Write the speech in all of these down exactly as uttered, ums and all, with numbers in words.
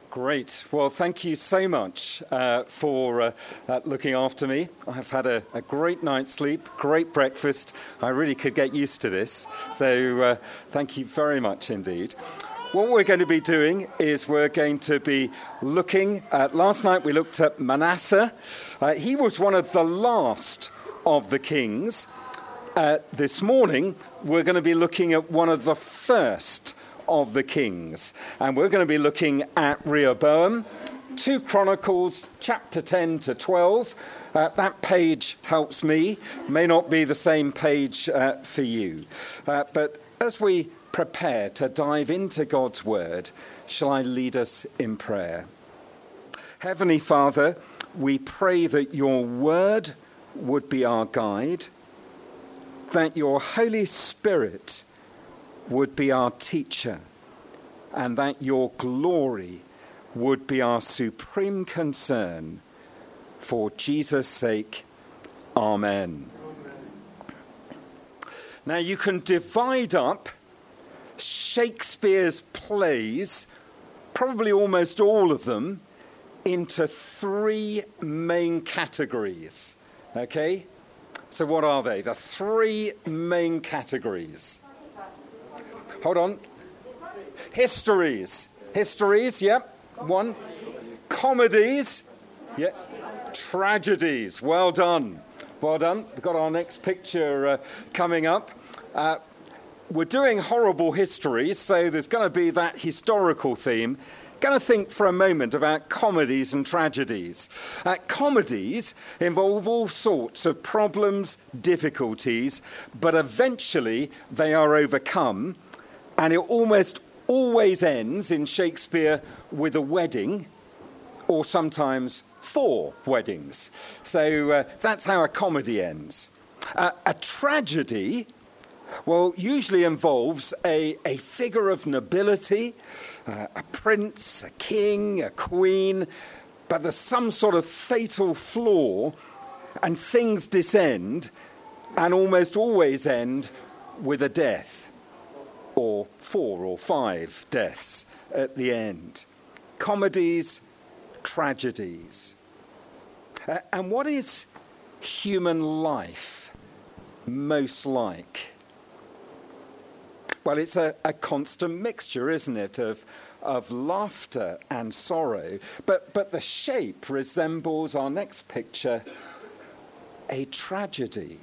Great. Well, thank you so much uh, for uh, uh, looking after me. I've had a, a great night's sleep, great breakfast. I really could get used to this. So uh, thank you very much indeed. What we're going to be doing is we're going to be looking at, last night we looked at Manasseh. Uh, he was one of the last of the kings. Uh, this morning, we're going to be looking at one of the first of the kings. And we're going to be looking at Rehoboam, two Chronicles, chapter ten to twelve. Uh, that page helps me. May not be the same page uh, for you. Uh, but as we prepare to dive into God's word, shall I lead us in prayer? Heavenly Father, we pray that your word would be our guide, that your Holy Spirit would be our teacher, and that your glory would be our supreme concern. For Jesus' sake, amen. Amen. Now you can divide up Shakespeare's plays, probably almost all of them, into three main categories. Okay? So what are they? The three main categories. Hold on. Histories. Histories, yep. One. Comedies. Yep. Tragedies. Well done. Well done. We've got our next picture uh, coming up. Uh, we're doing horrible histories, so there's going to be that historical theme. Going to think for a moment about comedies and tragedies. Uh, comedies involve all sorts of problems, difficulties, but eventually they are overcome. And it almost always ends in Shakespeare with a wedding, or sometimes four weddings. So uh, that's how a comedy ends. Uh, a tragedy, well, usually involves a, a figure of nobility, uh, a prince, a king, a queen, but there's some sort of fatal flaw, and things descend, and almost always end with a death. Or four or five deaths at the end. Comedies, tragedies. Uh, and what is human life most like? Well, it's a, a constant mixture, isn't it, of, of laughter and sorrow. But, but the shape resembles our next picture, a tragedy.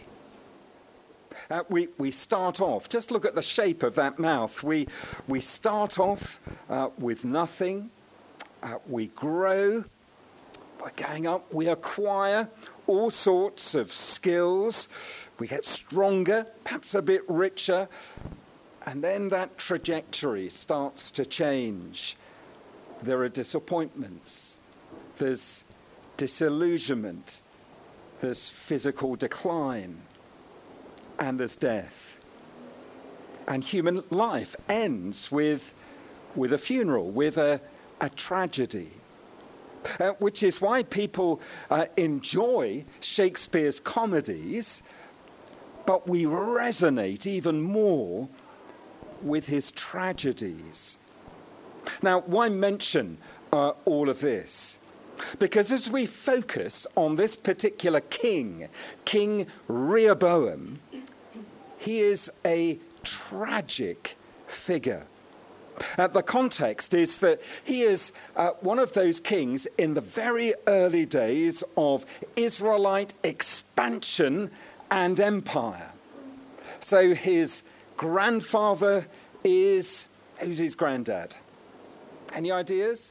Uh, we, we start off, just look at the shape of that mouth. We, we start off uh, with nothing. Uh, we grow by going up. We acquire all sorts of skills. We get stronger, perhaps a bit richer. And then that trajectory starts to change. There are disappointments. There's disillusionment. There's physical decline. And there's death. And human life ends with, with a funeral, with a, a tragedy. Uh, which is why people uh, enjoy Shakespeare's comedies, but we resonate even more with his tragedies. Now, why mention uh, all of this? Because as we focus on this particular king, King Rehoboam, he is a tragic figure. Uh, the context is that he is uh, one of those kings in the very early days of Israelite expansion and empire. So his grandfather is, who's his granddad? Any ideas?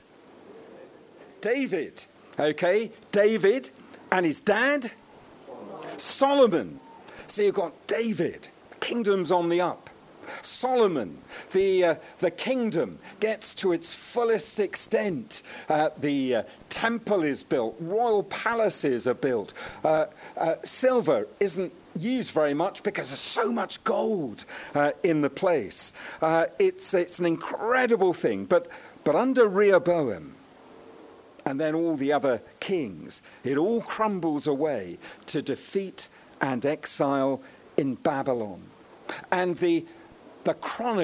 David, okay? David, and his dad? Solomon. So you've got David, kingdom's on the up. Solomon, the uh, the kingdom gets to its fullest extent. Uh, the uh, temple is built, royal palaces are built. Uh, uh, silver isn't used very much because there's so much gold uh, in the place. Uh, it's it's an incredible thing. But but under Rehoboam, and then all the other kings, it all crumbles away to defeat and exile in Babylon. And the, the chronicler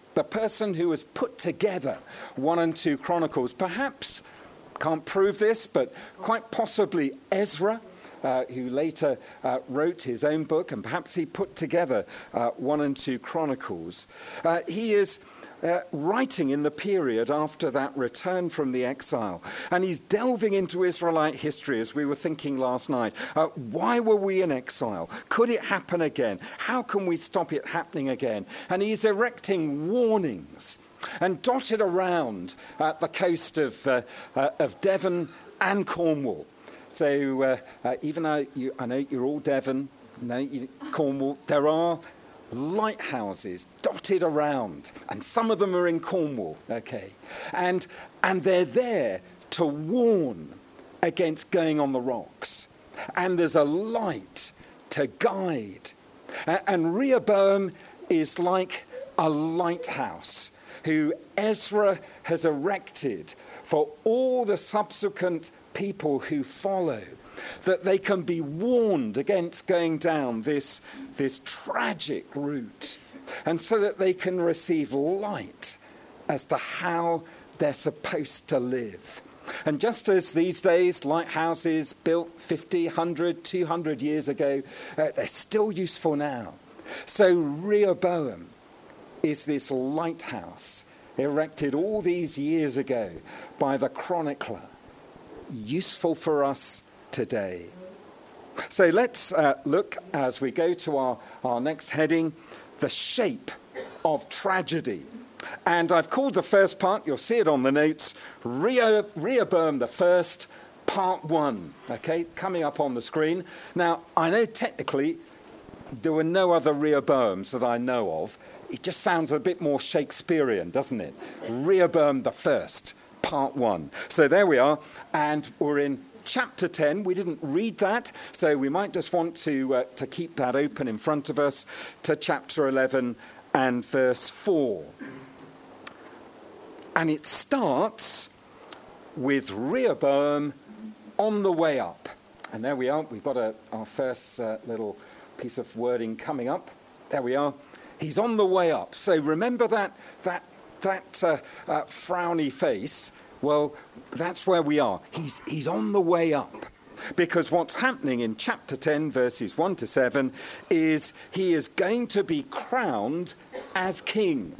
the person who has put together one and two Chronicles, perhaps, can't prove this, but quite possibly Ezra, uh, who later uh, wrote his own book, and perhaps he put together uh, one and two Chronicles. Uh, he is Uh, writing in the period after that return from the exile. And he's delving into Israelite history, as we were thinking last night. Uh, why were we in exile? Could it happen again? How can we stop it happening again? And he's erecting warnings and dotted around uh, the coast of, uh, uh, of Devon and Cornwall. So uh, uh, even though you, I know you're all Devon, no, you, Cornwall, there are lighthouses dotted around, and some of them are in Cornwall, okay, and and they're there to warn against going on the rocks, and there's a light to guide, uh, and Rehoboam is like a lighthouse who Ezra has erected for all the subsequent people who follow, that they can be warned against going down this, this tragic route, and so that they can receive light as to how they're supposed to live. And just as these days, lighthouses built fifty, one hundred, two hundred years ago, uh, they're still useful now. So Rehoboam is this lighthouse erected all these years ago by the chronicler, useful for us today. So let's uh, look, as we go to our, our next heading, the shape of tragedy. And I've called the first part, you'll see it on the notes, Reo, Rehoboam the First, Part One. Okay, coming up on the screen. Now, I know technically there were no other Rehoboams that I know of. It just sounds a bit more Shakespearean, doesn't it? Rehoboam the First, Part One. So there we are, and we're in chapter ten. We didn't read that, so we might just want to uh, to keep that open in front of us to chapter eleven and verse four. And it starts with Rehoboam on the way up. And there we are. We've got a, our first uh, little piece of wording coming up. There we are. He's on the way up. So remember that that that uh, uh, frowny face. Well, that's where we are. He's he's on the way up. Because what's happening in chapter ten, verses one to seven, is he is going to be crowned as king.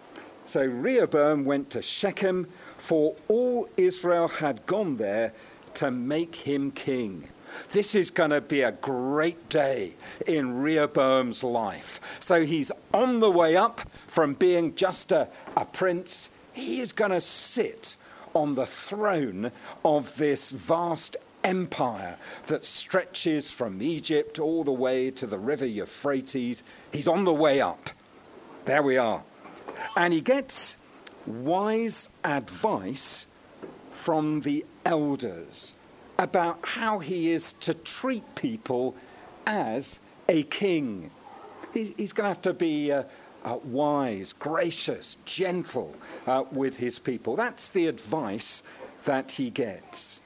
So Rehoboam went to Shechem, for all Israel had gone there to make him king. This is going to be a great day in Rehoboam's life. So he's on the way up from being just a, a prince. He is going to sit on the throne of this vast empire that stretches from Egypt all the way to the river Euphrates. He's on the way up. There we are. And he gets wise advice from the elders about how he is to treat people as a king. He's going to have to be uh, uh, wise, gracious, gentle uh, with his people. That's the advice that he gets.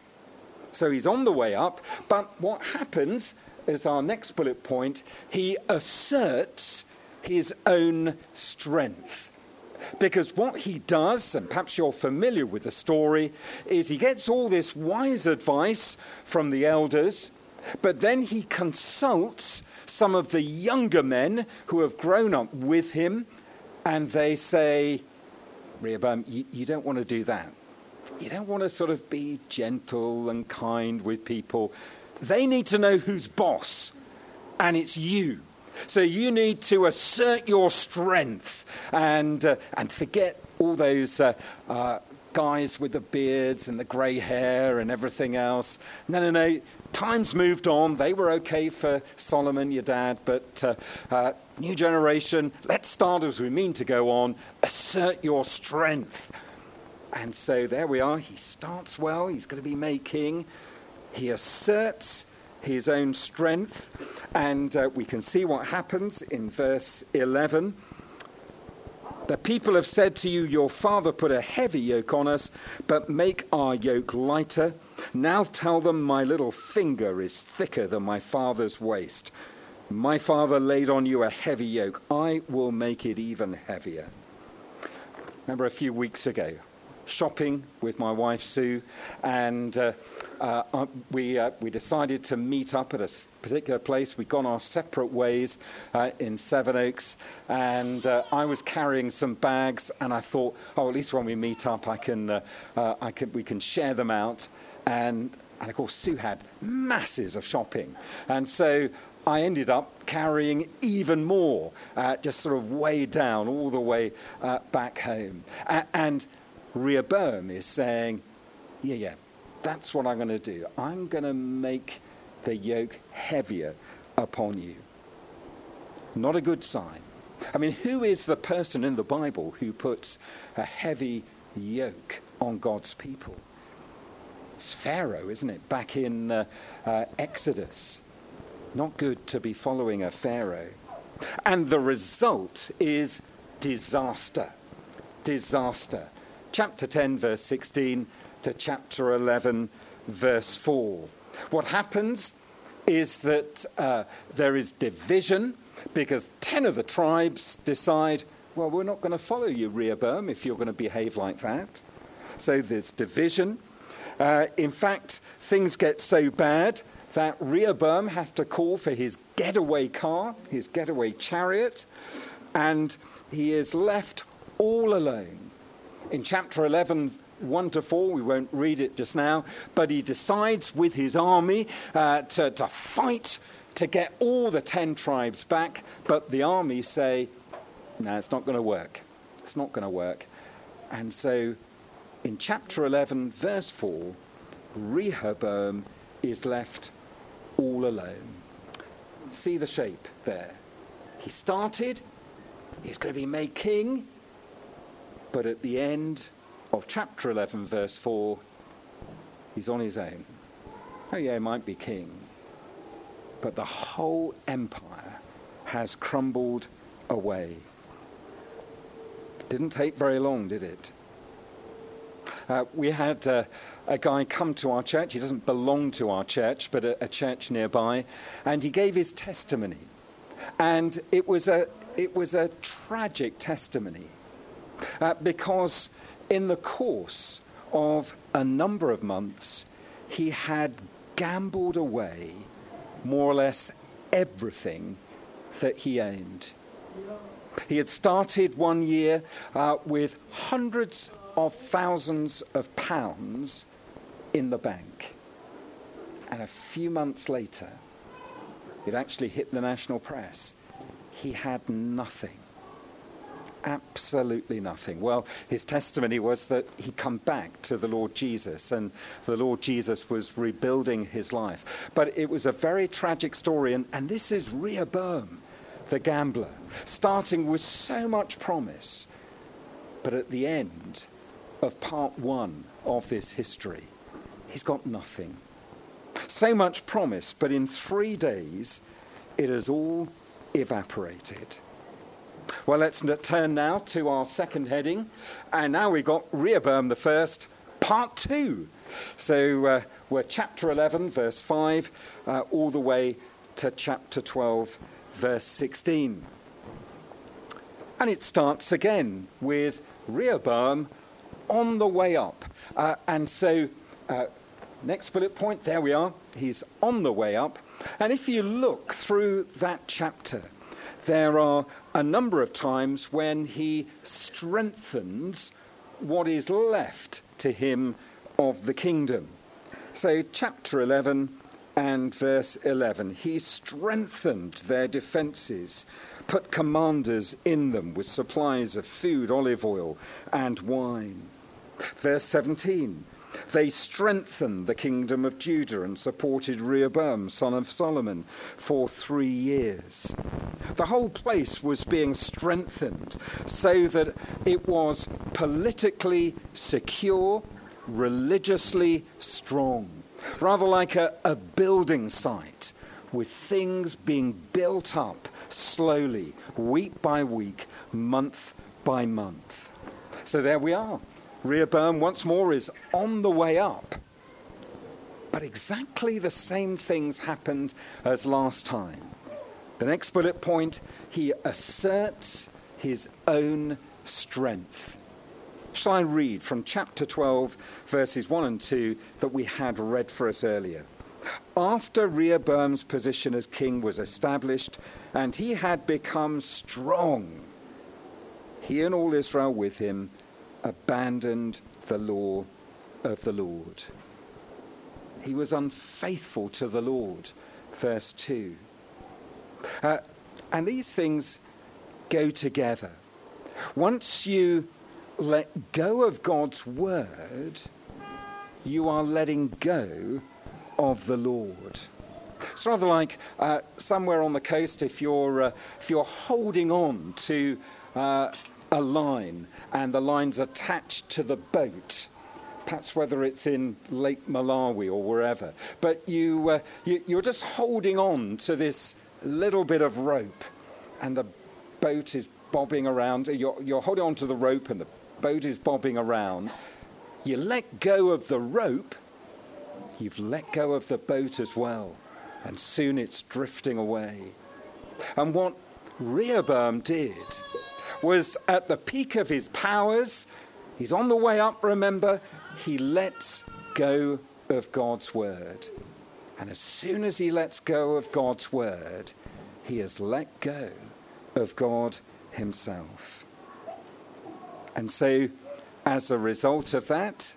So he's on the way up, but what happens is our next bullet point, he asserts his own strength. Because what he does, and perhaps you're familiar with the story, is he gets all this wise advice from the elders, but then he consults some of the younger men who have grown up with him, and they say, Rehoboam, you, you don't want to do that. You don't want to sort of be gentle and kind with people. They need to know who's boss, and it's you. So you need to assert your strength and uh, and forget all those uh, uh, guys with the beards and the grey hair and everything else. No, no, no. Time's moved on. They were okay for Solomon, your dad, but uh, uh, new generation, let's start as we mean to go on. Assert your strength. And so there we are. He starts well. He's going to be made king. He asserts his own strength, and uh, we can see what happens in verse eleven. The people have said to you, your father put a heavy yoke on us, but make our yoke lighter. Now tell them my little finger is thicker than my father's waist. My father laid on you a heavy yoke. I will make it even heavier. remember a few weeks ago, shopping with my wife Sue, and uh, uh, we uh, we decided to meet up at a particular place. We'd gone our separate ways uh, in Sevenoaks, and uh, I was carrying some bags, and I thought, oh, at least when we meet up, I can uh, uh, I can we can share them out, and and of course Sue had masses of shopping, and so I ended up carrying even more, uh, just sort of way down, all the way uh, back home. A- and Rehoboam is saying, yeah, yeah, that's what I'm going to do. I'm going to make the yoke heavier upon you. Not a good sign. I mean, who is the person in the Bible who puts a heavy yoke on God's people? It's Pharaoh, isn't it? Back in uh, uh, Exodus. Not good to be following a Pharaoh. And the result is disaster. Disaster. Chapter ten, verse sixteen to chapter eleven, verse four. What happens is that uh, there is division because ten of the tribes decide, well, we're not going to follow you, Rehoboam, if you're going to behave like that. So there's division. Uh, in fact, things get so bad that Rehoboam has to call for his getaway car, his getaway chariot, and he is left all alone. In chapter eleven, one to four, we won't read it just now, but he decides with his army uh, to, to fight to get all the ten tribes back, but the army say, no, it's not going to work. It's not going to work. And so in chapter eleven, verse four, Rehoboam is left all alone. See the shape there. He started, he's going to be made king, but at the end of chapter eleven, verse four, he's on his own. Oh yeah, he might be king, but the whole empire has crumbled away. Didn't take very long, did it? Uh, we had uh, a guy come to our church. He doesn't belong to our church, but a, a church nearby, and he gave his testimony. And it was a it was a tragic testimony uh, because in the course of a number of months, he had gambled away more or less everything that he owned. He had started one year uh, with hundreds of thousands of pounds in the bank. And a few months later, it actually hit the national press. He had nothing. Absolutely nothing. Well, his testimony was that he'd come back to the Lord Jesus, and the Lord Jesus was rebuilding his life. But it was a very tragic story, and, and this is Rehoboam, the gambler, starting with so much promise, but at the end of part one of this history, he's got nothing. So much promise, but in three days, it has all evaporated. Well, let's turn now to our second heading, and now we've got Rehoboam the First, part two. So uh, we're chapter eleven, verse five, uh, all the way to chapter twelve, verse sixteen. And it starts again with Rehoboam on the way up. Uh, and so, uh, next bullet point, there we are. He's on the way up. And if you look through that chapter, there are a number of times when he strengthens what is left to him of the kingdom. So chapter eleven and verse eleven, he strengthened their defences, put commanders in them with supplies of food, olive oil, and wine. Verse seventeen, they strengthened the kingdom of Judah and supported Rehoboam, son of Solomon, for three years. The whole place was being strengthened so that it was politically secure, religiously strong, rather like a, a building site with things being built up slowly, week by week, month by month. So there we are. Rehoboam once more is on the way up. But exactly the same things happened as last time. The next bullet point, he asserts his own strength. Shall I read from chapter twelve, verses one and two that we had read for us earlier? After Rehoboam's position as king was established and he had become strong, he and all Israel with him abandoned the law of the Lord. He was unfaithful to the Lord, verse two. Uh, and these things go together. Once you let go of God's word, you are letting go of the Lord. It's rather like uh, somewhere on the coast, if you're uh, if you're holding on to uh, a line and the line's attached to the boat, perhaps whether it's in Lake Malawi or wherever, but you, uh, you you're just holding on to this little bit of rope, and the boat is bobbing around. You're, you're holding on to the rope, and the boat is bobbing around. You let go of the rope, you've let go of the boat as well, and soon it's drifting away. And what Rehoboam did was, at the peak of his powers, he's on the way up, remember, he lets go of God's word. And as soon as he lets go of God's word, he has let go of God himself. And so, as a result of that,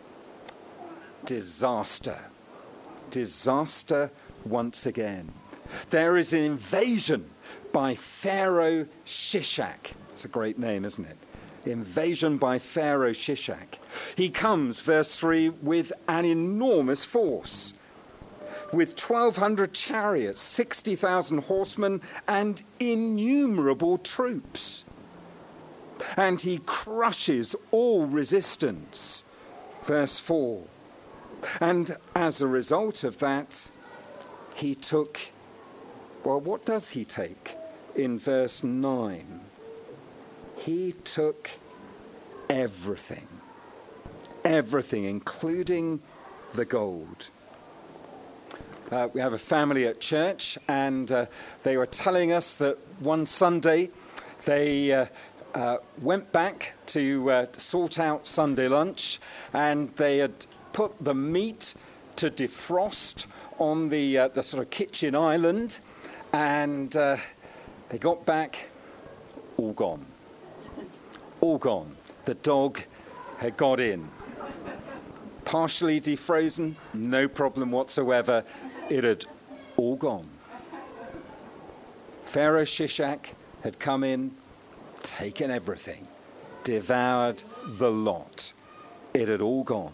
disaster. Disaster once again. There is an invasion by Pharaoh Shishak. It's a great name, isn't it? Invasion by Pharaoh Shishak. He comes, verse three, with an enormous force, with twelve hundred chariots, sixty thousand horsemen, and innumerable troops. And he crushes all resistance. Verse four. And as a result of that, he took, well, what does he take in verse nine? He took everything. Everything, including the gold. Uh, we have a family at church, and uh, they were telling us that one Sunday they uh, uh, went back to uh, sort out Sunday lunch, and they had put the meat to defrost on the uh, the sort of kitchen island, and uh, they got back, all gone. All gone. The dog had got in. Partially defrozen, no problem whatsoever. It had all gone. Pharaoh Shishak had come in, taken everything, devoured the lot. It had all gone.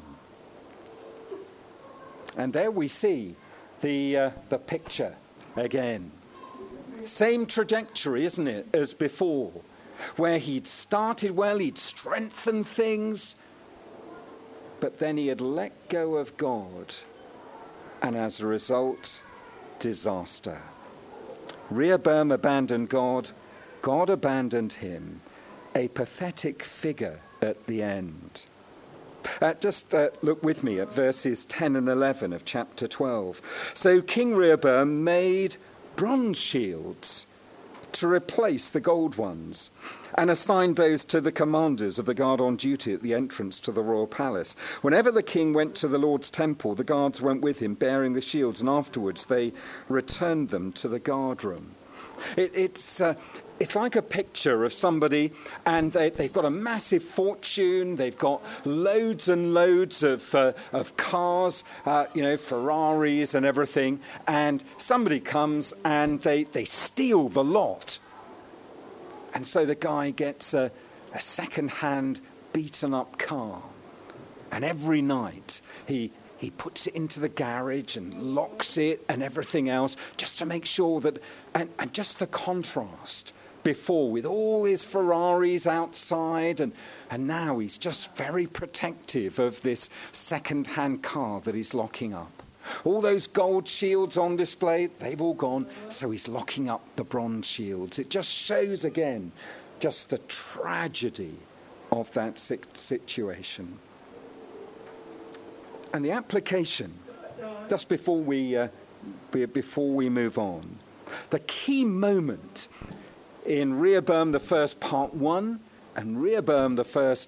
And there we see the uh, the picture again. Same trajectory, isn't it, as before, where he'd started well, he'd strengthened things, but then he had let go of God, and as a result, disaster. Rehoboam abandoned God, God abandoned him, a pathetic figure at the end. Uh, just uh, look with me at verses ten and eleven of chapter twelve. So King Rehoboam made bronze shields to replace the gold ones, and assigned those to the commanders of the guard on duty at the entrance to the royal palace. Whenever the king went to the Lord's temple, the guards went with him, bearing the shields, and afterwards they returned them to the guard room. It, it's uh, it's like a picture of somebody, and they, they've got a massive fortune. They've got loads and loads of uh, of cars, uh, you know, Ferraris and everything. And somebody comes and they, they steal the lot. And so the guy gets a, a second-hand, beaten-up car. And every night he he puts it into the garage and locks it and everything else, just to make sure that, and, and just the contrast before with all his Ferraris outside, and, and now he's just very protective of this second-hand car that he's locking up. All those gold shields on display, they've all gone, so he's locking up the bronze shields. It just shows again just the tragedy of that situation. And the application, just before we uh, before we move on, the key moment in Rehoboam the first part one and Rehoboam the first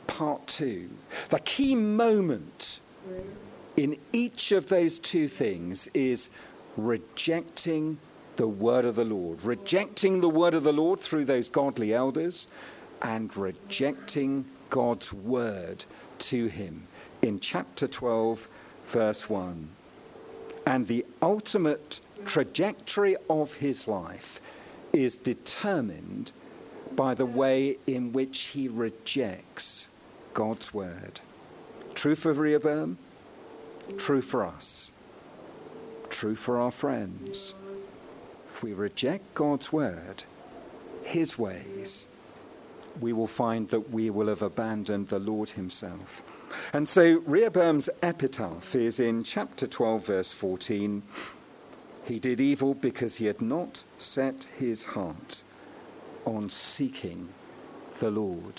part two. The key moment in each of those two things is rejecting the word of the Lord. Rejecting the word of the Lord through those godly elders and rejecting God's word to him in chapter twelve, verse one. And the ultimate trajectory of his life is determined by the way in which he rejects God's word. True for Rehoboam, true for us, true for our friends. If we reject God's word, his ways, we will find that we will have abandoned the Lord himself. And so Rehoboam's epitaph is in chapter twelve, verse fourteen. He did evil because he had not set his heart on seeking the Lord.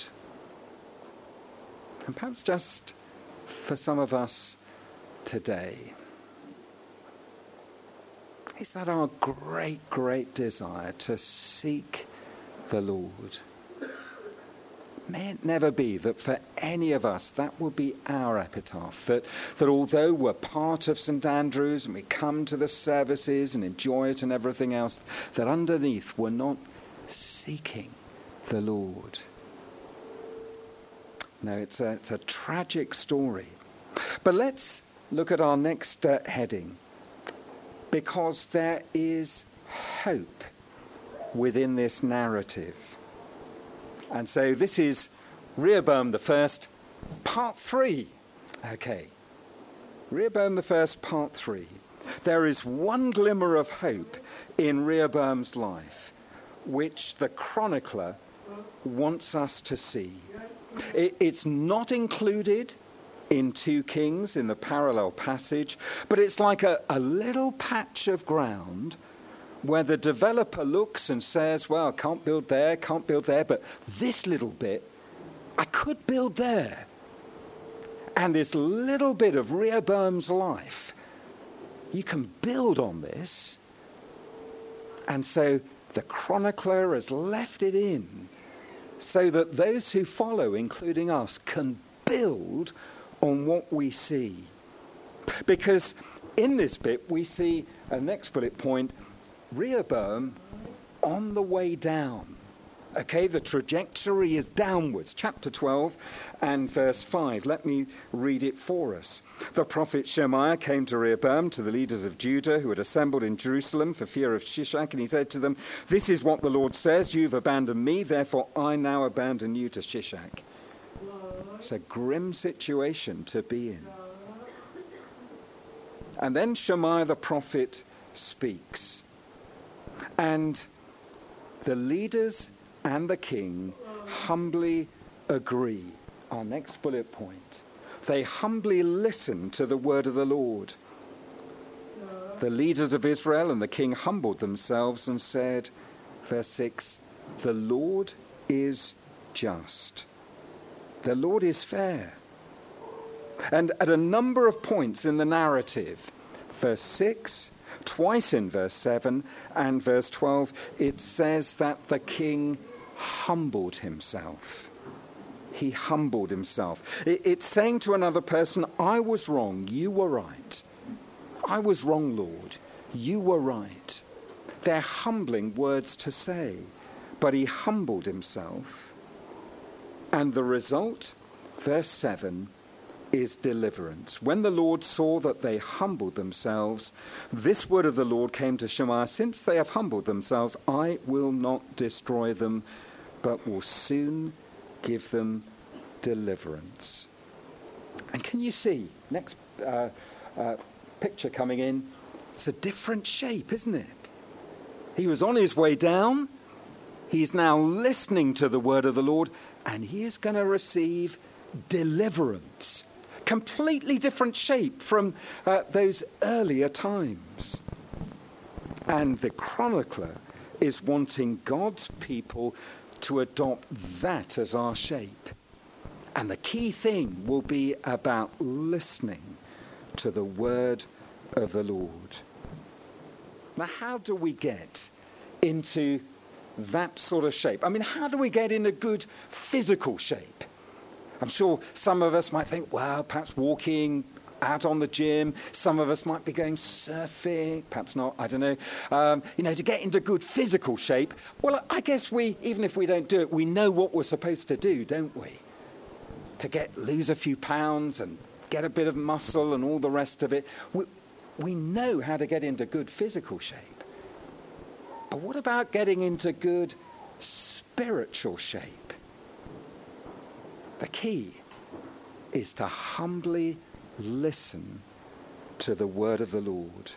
And perhaps just for some of us today, is that our great, great desire to seek the Lord? May it never be that for any of us that will be our epitaph, that, that although we're part of St Andrew's and we come to the services and enjoy it and everything else, that underneath we're not seeking the Lord. No, it's a, it's a tragic story. But let's look at our next uh, heading, because there is hope within this narrative. And so this is Rehoboam the First, part three. Okay, Rehoboam the First, part three. There is one glimmer of hope in Rehoboam's life, which the chronicler wants us to see. It, it's not included in two Kings in the parallel passage, but it's like a, a little patch of ground where the developer looks and says, well, can't build there, can't build there, but this little bit, I could build there. And this little bit of Rehoboam's life, you can build on this. And so the chronicler has left it in so that those who follow, including us, can build on what we see. Because in this bit, we see, a next bullet point, Rehoboam on the way down. Okay, the trajectory is downwards. Chapter twelve and verse five. Let me read it for us. The prophet Shemaiah came to Rehoboam, to the leaders of Judah who had assembled in Jerusalem for fear of Shishak, and he said to them, this is what the Lord says, you've abandoned me, therefore I now abandon you to Shishak. It's a grim situation to be in. And then Shemaiah the prophet speaks. And the leaders and the king humbly agree. Our next bullet point. They humbly listen to the word of the Lord. The leaders of Israel and the king humbled themselves and said, verse six, the Lord is just. The Lord is fair. And at a number of points in the narrative, verse six, twice in verse seven and verse twelve, it says that the king humbled himself. He humbled himself. It's saying to another person, I was wrong, you were right. I was wrong, Lord, you were right. They're humbling words to say, but he humbled himself. And the result, verse seven, is deliverance. When the Lord saw that they humbled themselves, this word of the Lord came to Shemaiah, since they have humbled themselves, I will not destroy them, but will soon give them deliverance. And can you see, next uh, uh, picture coming in, it's a different shape, isn't it? He was on his way down, he's now listening to the word of the Lord, and he is going to receive deliverance. Completely different shape from uh, those earlier times. And the chronicler is wanting God's people to adopt that as our shape. And the key thing will be about listening to the word of the Lord. Now, how do we get into that sort of shape? I mean, how do we get in a good physical shape? I'm sure some of us might think, well, perhaps walking out on the gym. Some of us might be going surfing, perhaps not, I don't know. Um, you know, to get into good physical shape. Well, I guess we, even if we don't do it, we know what we're supposed to do, don't we? To get, lose a few pounds and get a bit of muscle and all the rest of it. We, we know how to get into good physical shape. But what about getting into good spiritual shape? The key is to humbly listen to the word of the Lord.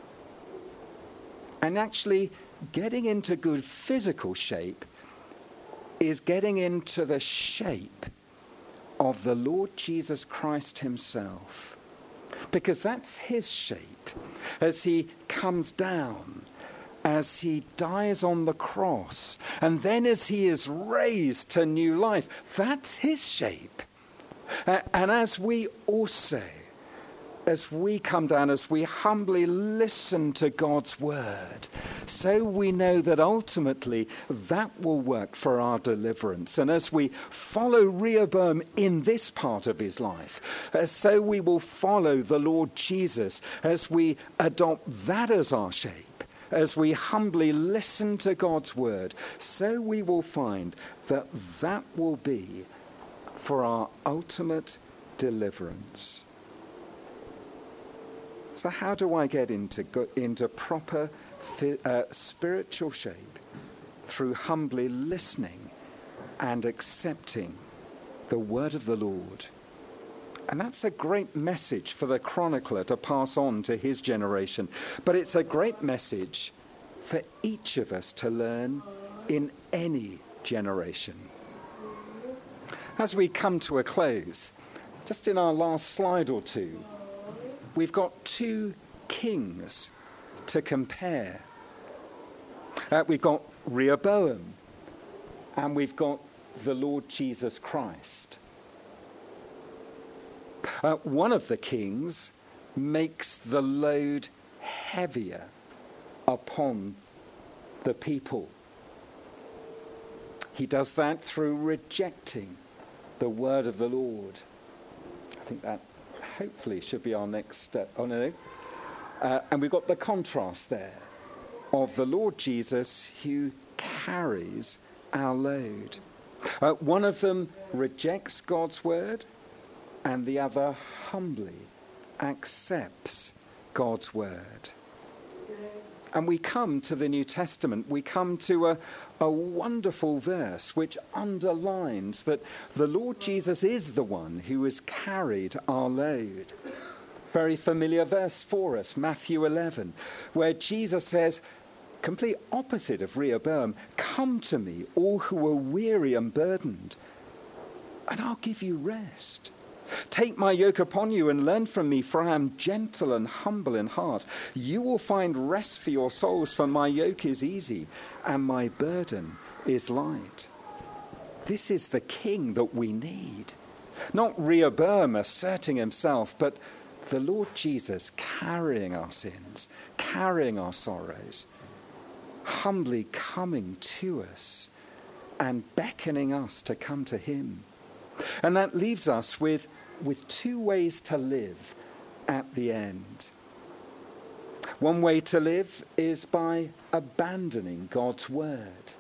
And actually, getting into good physical shape is getting into the shape of the Lord Jesus Christ himself. Because that's his shape as he comes down, as he dies on the cross, and then as he is raised to new life. That's his shape. Uh, and as we also, as we come down, as we humbly listen to God's word, so we know that ultimately that will work for our deliverance. And as we follow Rehoboam in this part of his life, uh, so we will follow the Lord Jesus as we adopt that as our shape. As we humbly listen to God's word, so we will find that that will be for our ultimate deliverance. So how do I get into, into proper uh, spiritual shape? Through humbly listening and accepting the word of the Lord. And that's a great message for the chronicler to pass on to his generation. But it's a great message for each of us to learn in any generation. As we come to a close, just in our last slide or two, we've got two kings to compare. Uh, we've got Rehoboam, and we've got the Lord Jesus Christ. Uh, one of the kings makes the load heavier upon the people. He does that through rejecting the word of the Lord. I think that hopefully should be our next step. Oh, no, no. Uh, and we've got the contrast there of the Lord Jesus who carries our load. Uh, one of them rejects God's word, and the other humbly accepts God's word. And we come to the New Testament, we come to a, a wonderful verse which underlines that the Lord Jesus is the one who has carried our load. Very familiar verse for us, Matthew eleven, where Jesus says, complete opposite of Rehoboam, "Come to me, all who are weary and burdened, and I'll give you rest. Take my yoke upon you and learn from me, for I am gentle and humble in heart. You will find rest for your souls, for my yoke is easy and my burden is light." This is the king that we need. Not Rehoboam asserting himself, but the Lord Jesus carrying our sins, carrying our sorrows, humbly coming to us and beckoning us to come to him. And that leaves us with, with two ways to live at the end. One way to live is by abandoning God's word.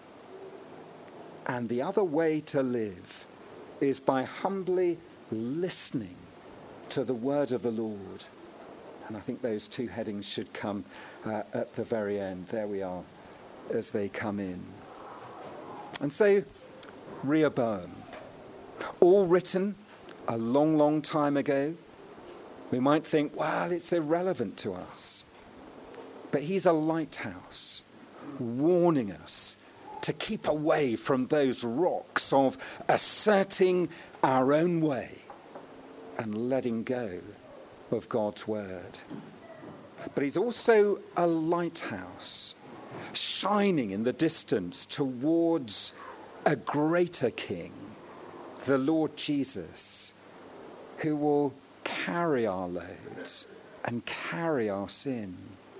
And the other way to live is by humbly listening to the word of the Lord. And I think those two headings should come uh, at the very end. There we are, as they come in. And so, Rehoboam, all written a long, long time ago. We might think, well, it's irrelevant to us. But he's a lighthouse, warning us to keep away from those rocks of asserting our own way and letting go of God's word. But he's also a lighthouse, shining in the distance towards a greater king, the Lord Jesus, who will carry our loads and carry our sin.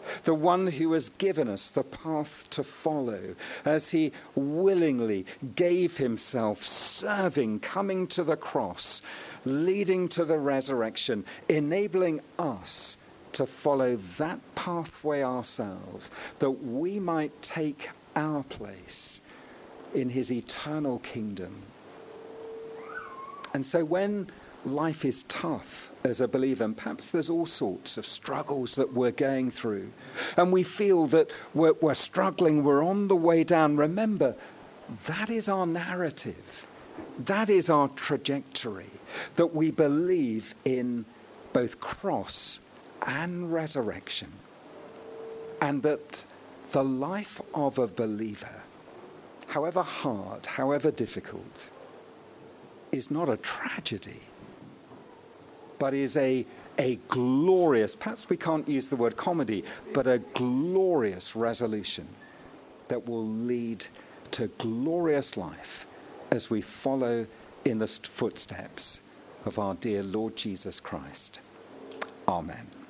the one who has given us the path to follow, as he willingly gave himself, serving, coming to the cross, leading to the resurrection, enabling us to follow that pathway ourselves, that we might take our place in his eternal kingdom. And so when life is tough as a believer, and perhaps there's all sorts of struggles that we're going through, and we feel that we're, we're struggling, we're on the way down, remember, that is our narrative. That is our trajectory, that we believe in both cross and resurrection, and that the life of a believer, however hard, however difficult, is not a tragedy, but is a, a glorious, perhaps we can't use the word comedy, but a glorious resolution that will lead to glorious life as we follow in the footsteps of our dear Lord Jesus Christ. Amen.